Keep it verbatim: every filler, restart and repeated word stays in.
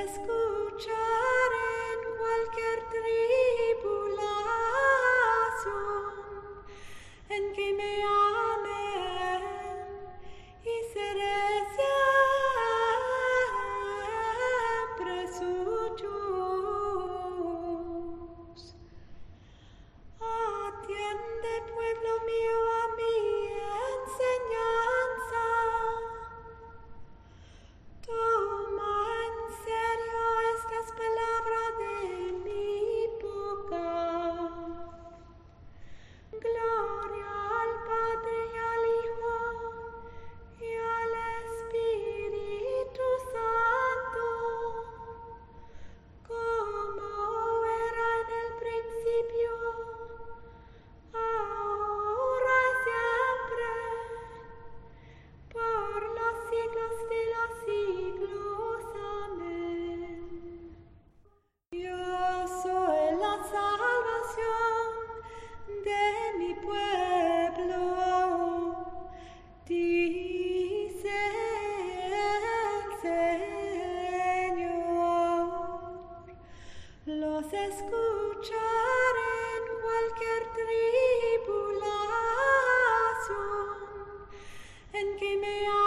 escuchar en cualquier tribulación, en que me amen y seré siempre suyos. Atiende, pueblo mío, a mi enseñanza. Toma en serio estas palabras de mi boca. Gloria al Padre y al Hijo y al Espíritu Santo, como era en el principio, ahora y siempre, por los siglos de los siglos. Amén. Yo soy la salvación de mi pueblo, dice el Señor. Los escucharé en cualquier tribulación, en que me